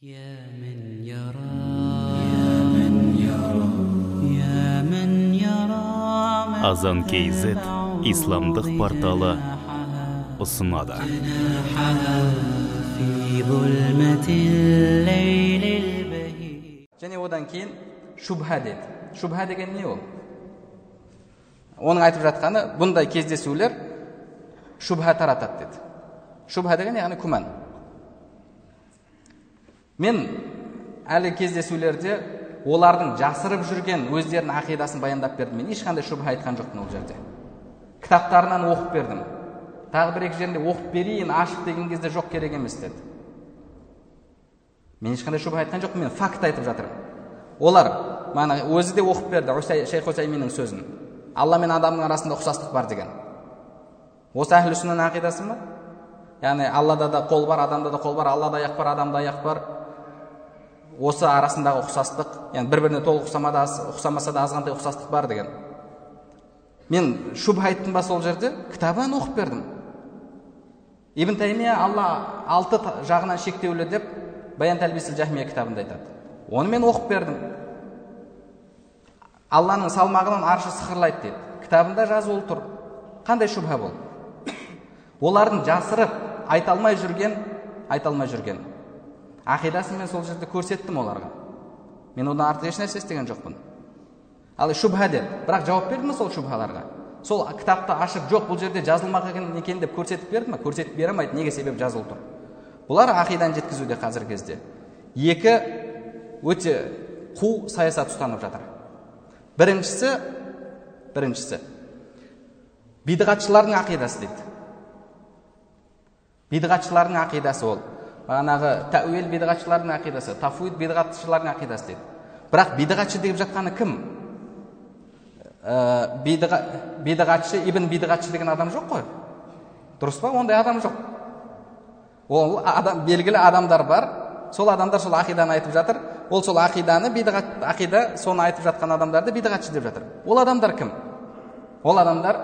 يا من يرى يا من يرى يا من يرى Азан KZ исламдық порталы ұсынады. Және одан кейін шубха деді. Шубха деген не ол? Оның айтып жатқаны, бұндай кездесулер шубха таратады деді. Шубха деген яғни күмән. Мен әлі кездесулерде олардың жасырып жүрген өздерінің ақидасын баяндап бердім. Мен ешқандай шубха айтқан жоқпын ол жерде. Кітаптарынан оқып бердім. Тағы бір екі жерінде оқып берейін, ашып деген кезде жоқ, керек емес деді. Мен ешқандай шубха айтқан жоқпын, мен факт айтып жатырмын. Олар өзі де оқып берді Шейх Усайминнің сөзін. Алла мен адамның арасында ұқсастық бар деген. Осы әхлі сүнненің ақидасы ма? Яғни Аллада да қол бар, адамда да қол бар, Аллада аяқ бар, адамда аяқ бар. Осы арасындағы ұқсастық, яғни бір-біріне толық ұқсамаса да азғантай ұқсастық бар деген. Мен шубха айттым ба сол жерде? Кітабын оқып бердім. Ибн Таймия Алла 6 жағынан шектеулі деп Баян Талбисил Жахмия кітабында айтады. Оны мен оқып бердім. Алланың салмағынан аршы сықырлайды дейді. Кітабында жазулы тұр. Қандай шубха бұл? Олардың жасырып айта алмай жүрген ақидасын мен сол жерде көрсеттім оларға. Мен одан артық еш нәрсе істеген жоқпын. Ал шубха деді. Бірақ жауап берді ме сол шубхаларға? Сол кітапты ашып, жоқ, бұл жерде жазылмақ екен деп көрсетіп берді ме? Көрсетіп бере алмайды. Неге? Себеп жазылып тұр. Бұлар ақиданы жеткізуде қазіргі кезде екі өте қу саясат ұстанып жатыр. Біріншісі бидғатшылардың ақидасы дейді. Бидғатшылардың ақидасы ол. Бағанағы тәуел бидғатшылардың ақидасы, тафуид бидғатшылардың ақидасы дейді. Бірақ бидғатшы деп жатқаны кім? Бидғатшы, ибн бидғатшы деген адам жоқ қой. Дұрыс па? Ондай адам жоқ. Ол белгілі адамдар бар. Сол адамдар сол ақиданы айтып жатыр. Ол сол ақиданы, ақида соны айтып жатқан адамдарды бидғатшы деп жатыр. Ол адамдар кім? Ол адамдар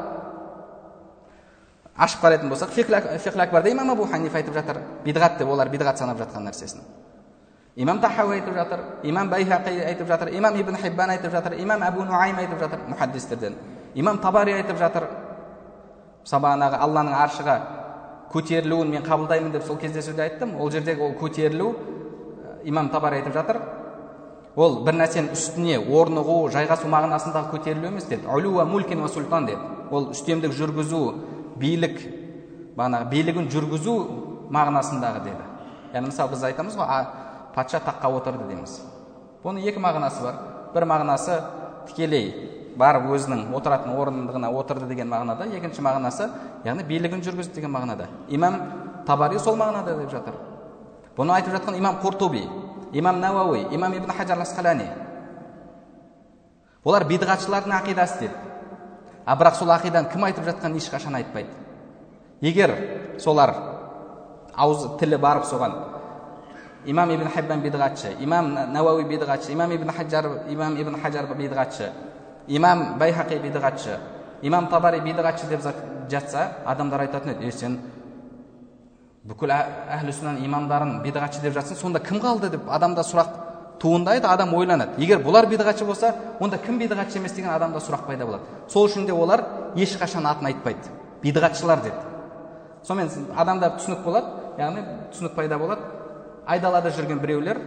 ашып қарайтын болсақ, фиқл акбарда имам Абу Ханифа айтып жатыр. Бидғат деп, олар бидғат санап жатқан нәрсесін. Имам Тахауи айтып жатыр, имам Байхақи айтып жатыр, имам Ибн Хиббан айтып жатыр, имам Абу Нуайм айтып жатыр, мухаддистерден. Имам Табари айтып жатыр. Сабағанағы Алланың аршыға көтерілуін мен қабылдаймын деп сол кездесуде айттым. Ол жердегі ол көтерілу, имам Табари айтып жатыр. Ол бір нәрсенің үстіне орнығу, жайғасу мағынасындағы көтерілу емес деді. Улуа мулкин ва султан деді. Ол үстемдік жүргізу, билігін жүргізу мағынасындағы деді. Яғни мысалы біз айтамыз ғой, патша таққа отырды дейміз. Бұның екі мағынасы бар. Бір мағынасы тікелей барып өзінің отыратын орындығына отырды деген мағынада, екінші мағынасы, яғни билігін жүргізді деген мағынада. Имам Табари сол мағынада деп жатыр. Бұны айтып жатқан имам Қуртуби, имам Науауи, имам Ибн Хаджар Асқалани. Олар бидғатшылардың ақидасы дейді. Бірақ сол ақиданы кім айтып жатқан ешқашан айтпайды. Егер солар ауыз тілі барып соған имам Ибн Хиббан бидғатшы, имам Науауи бидғатшы, имам Ибн Хаджар бидғатшы, имам Байхақи бидғатшы, имам Табари бидғатшы деп жатса, адамдар айтатын еді, сен бүкіл әхлі сүннен имамдарын бидғатшы деп жатсың, сонда кім қалды деп адамда сұрақ туындайды, адам ойланады. Егер бұлар бидғатшы болса, онда кім бидғатшы емес деген адамда сұрақ пайда болады. Сол үшін де олар ешқашан атын айтпайды. Бидғатшылар деді. Сонымен адамда түсінік болады, яғни түсінік пайда болады. Айдалада жүрген біреулер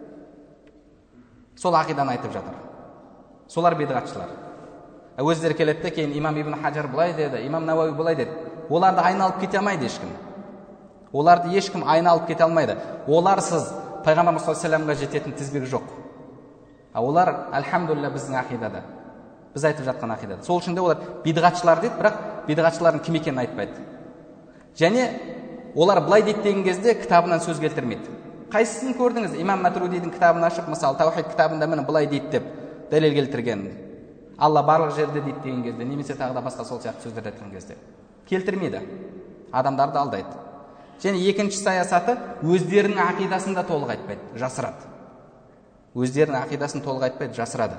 сол ақиданы айтып жатыр. Солар бидғатшылар. Өздері келеді де, кейін имам Ибн Хаджар былай деді, имам Науауи былай деді. Оларды айналып кете алмайды ешкім. Оларды ешкім айналып кете алмайды. Оларсыз Пайғамбар саллаллаху алейхи жететін тізбегі жоқ. Олар, альхамдулилля, біздің ақидада. Біз айтып жатқан ақидада. Сол үшін де олар бидғатшылар дейді, бірақ бидғатшылардың кім екенін айтпайды. Және олар былай дейді деген кезде кітабынан сөз келтірмейді. Қайсысын көрдіңіз? Имам Матрудидің кітабын ашып, мысалы, Таухид кітабында міне былай дейді деп дәлел келтірген. Алла барлық жерде дейді деген кезде, немесе тағы да басқа сол сияқты сөздер айтқан кезде келтірмейді. Адамдарды алдайды. Және екінші саясаты өздерінің ақидасын да толық айтпайды, жасырады. Өздерінің ақидасын толық айтпайды, жасырады.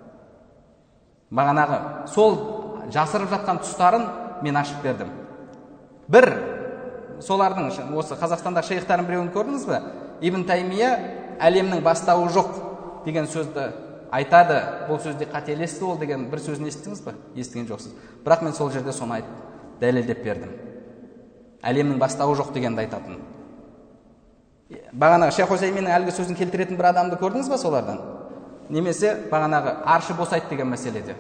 Бағанағы сол жасырып жатқан тұстарын мен ашып бердім. Бір солардың осы Қазақстанда шейхтарын біреуін көрдіңіз бе? Ибн Таймия әлемнің бастауы жоқ деген сөзді айтады. Бұл сөзде қателесті ол деген бір сөзін естідіңіз бе? Естіген жоқсыз. Бірақ мен сол жерде соны айтып дәлелдеп бердім. Әлемнің бастауы жоқ дегенді айтатын. Бағанағы Шейх Усайминнің әлгі сөзін келтіретін бір адамды көрдіңіз ба солардан? Немесе бағанағы аршы босайды деген мәселеде.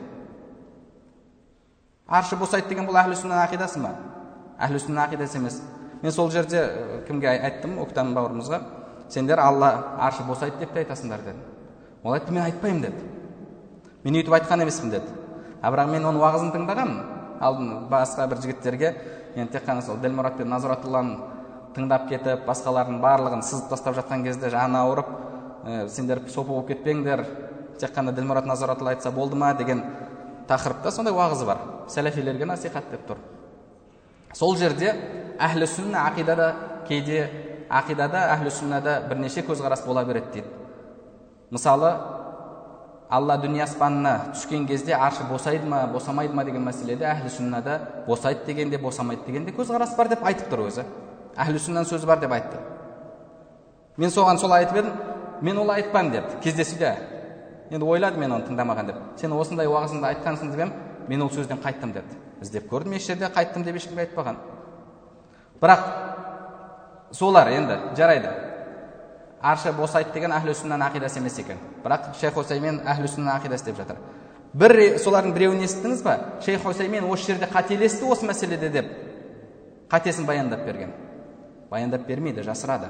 Аршы босайды деген бұл әхлі сүнна ақидасы ма? Әхлі сүнна ақидасы емес. Мен сол жерде кімге айттым, Октан бауырымызға, сендер Алла аршы босайды деп те айтасыңдар дедім. Ол айтты, мен айтпаймын деді. Мен өйтіп айтқан емеспін деді. Бірақ мен оның уағызын тыңдағам, алдын басқа бір жігіттерге, енді тек қана сол Ділмұрат пен Назратулланы тыңдап кетіп, басқалардың барлығын сызып тастап жатқан кезде жаны ауырып, сендер сопы болып кетпеңдер, тек қана Ділмұрат Назратулла айтса болды ма деген тақырыпта сондай уағызы бар. Сәләфилерге насихат деп тұр. Сол жерде әхлі сүнна ақидада кейде ақидада әхлі сүннада бірнеше көзқарас бола береді дейді. Мысалы, Алла дүние аспанына түскен кезде аршы босайды ма, босамайды ма деген мәселеде әхлі сүннада босайды дегенде, босамайды дегенде көзқарас бар деп айтып тұр өзі. Әхлі сүннаның сөзі бар деп айтты. Мен соған сол айтып едім, мен ол айтпан деді кездесуде. Енді ойлады мен оны тыңдамаған деп. Сен осындай уағызында айтқансың деп, мен ол сөзден қайттым деді. Іздеп көрдім, еш жерде қайттым деп ешкімге айтпаған. Бірақ солар енді жарайды. Аршы босайды деген әхлі сүннаның ақидасы емес екен. Бірақ Шейх Усаймин әхлі сүннаның ақидасы деп жатыр. Солардың біреуін естідіңіз ба? Шейх Усаймин осы жерде қателесті осы мәселеде деп қатесін баяндап берген. Баяндап бермейді, жасырады.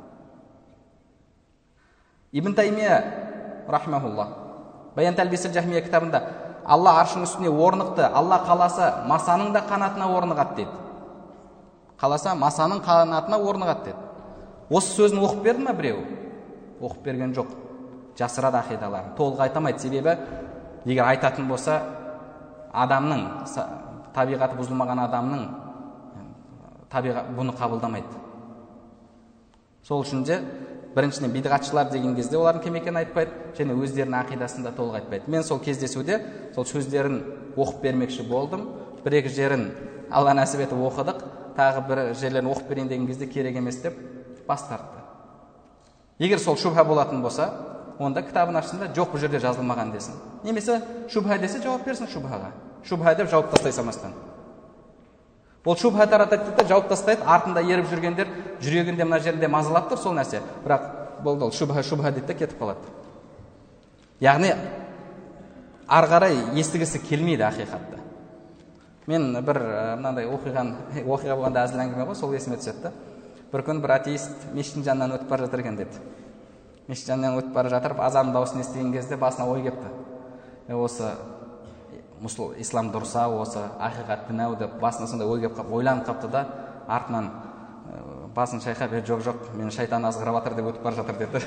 Ибн Таймия рахмахулла Баян Талбисил Жахмия кітабында Алла аршының үстіне орнықты, Алла қаласа масаның да қанатына орнығады дейді. Қаласа масаның қанатына орнығады дейді. Осы сөзін оқып берді ма біреу? Оқып берген жоқ. Жасырады ақидаларын. Толық айтамайды. Себебі егер айтатын болса, адамның табиғаты бұзылмаған адамның бұны қабылдамайды. Сол үшін де біріншіден бидғатшылар деген кезде олардың кім екенін айтпайды, және өздерінің ақидасында толық айтпайды. Мен сол кездесуде сол сөздерін оқып бермекші болдым. Бір-екі жерін Алла нәсіп етіп оқыдық. Тағы бір жерлерін оқып берейін деген кезде керек емес деп бас тартты. Егер сол шубха болатын болса, онда кітабын ашсында жоқ бұл жерде жазылмаған десін. Немесе шубха десе жауап берсін шубхаға. Шубха деп жауап тастай салмастан. Ол шубха таратады да жауап тастайды, артында еріп жүргендер жүрегінде мына жерінде мазалап тұр сол нәрсе. Бірақ бұл шубха дейді де кетіп қалады. Яғни ары қарай естігісі келмейді ақиқатты. Мен бір мынандай оқиға болғанда әзіл әңгіме ғой, сол есіме түседі. Бір күн бір атеист мешіттің жанынан өтіп бара жатыр екен деді. Мешіт жанынан өтіп бара жатыр, азанның дауысын естіген кезде басына ой келіпті. Осы ислам дұрса, осы ақиқат дін ау деп басына сондай ой келіп ойланып қапты да, артынан басын шайқап, жоқ, мені шайтан азғырып жатыр деп өтіп бара жатыр деді.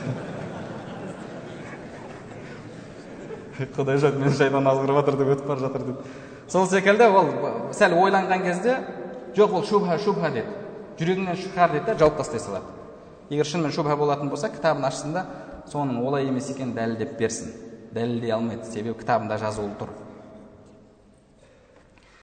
Құдай жоқ, мені шайтан азғырып жатыр деп өтіп бара жатыр деді. Сол секілді ол сәл ойланған кезде жоқ, ол шубха деді. Жүрегіңнен шығар деді, жауап тастай салады. Егер шынымен шубха болатын болса, кітабын ашсында соның олай емес екенін дәлелдеп берсін. Дәлелдей алмайды, себебі кітабында жазулы тұр.